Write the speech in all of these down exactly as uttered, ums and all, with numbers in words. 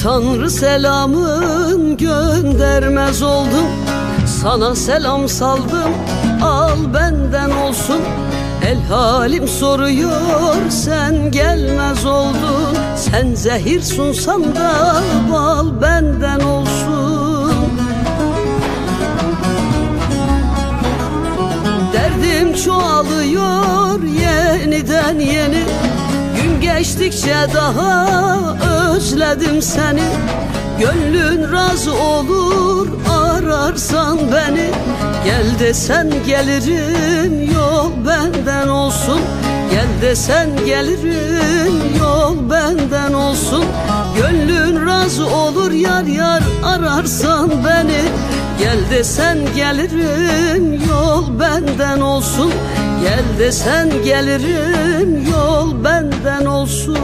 Tanrı selamın göndermez oldum, sana selam saldım, al benden olsun. El halim soruyor, sen gelmez oldun. Sen zehir sunsan da bal benden olsun. Derdim çoğalıyor yeniden yeni, gün geçtikçe daha özledim seni. Gönlün razı olur ararsan beni, gel desen gelirim, yol benden olsun. Gel desen gelirim, yol benden olsun. Gönlün razı olur yar yar ararsan beni, gel desen gelirim, yol benden olsun. Gel desen gelirim, yol benden olsun.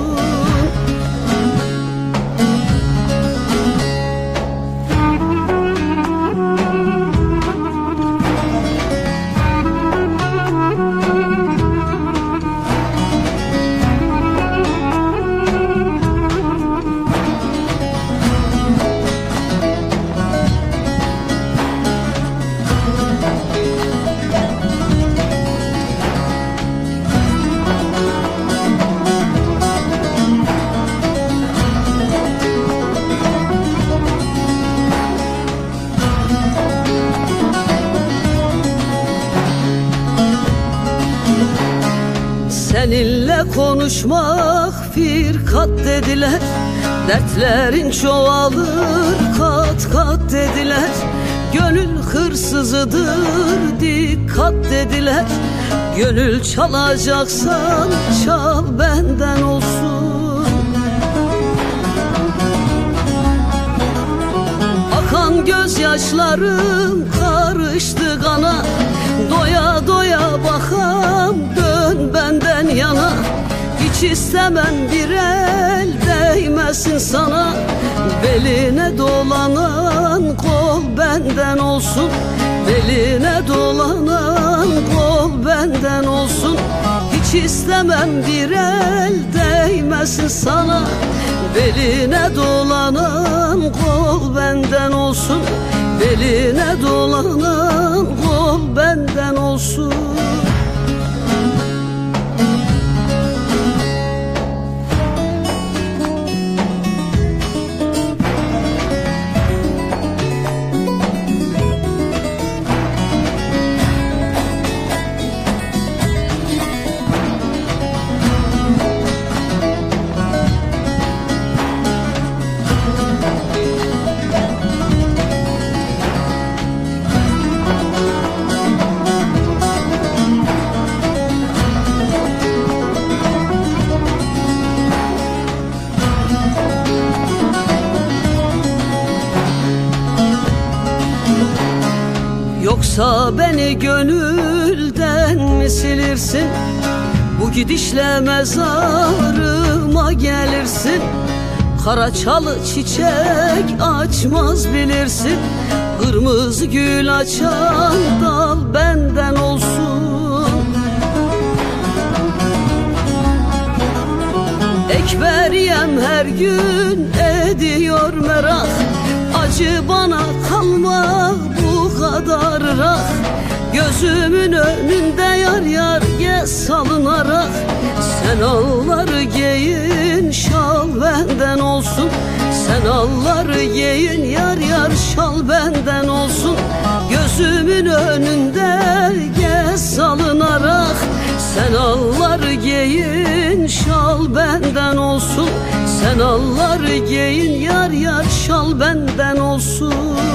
Seninle konuşmak firkat dediler, dertlerin çoğalır kat kat dediler. Gönül hırsızıdır dikkat dediler, gönül çalacaksan çal benden olsun. Akan gözyaşlarım karıştı kana, doya doya bakam dön benden yana. Hiç istemem bir el değmesin sana, beline dolanan kol benden olsun. Beline dolanan kol benden olsun. Hiç istemem bir el değmesin sana, beline dolanan kol benden olsun. Beline dolanan kol benden olsun. Yoksa beni gönülden mi silirsin? Bu gidişle mezarıma gelirsin. Kara çalı çiçek açmaz bilirsin, kırmızı gül açan dal benden olsun. Ekberiyem her gün ediyor merak, acı bana kalma bu kadar rak. Gözümün önünde yar yar gez salınarak, sen alları giyin şal benden olsun. Sen alları giyin yar yar şal benden olsun. Gözümün önünde gez salınarak, sen alları giyin şal benden olsun. Sen alları giyin yar yar şal benden olsun.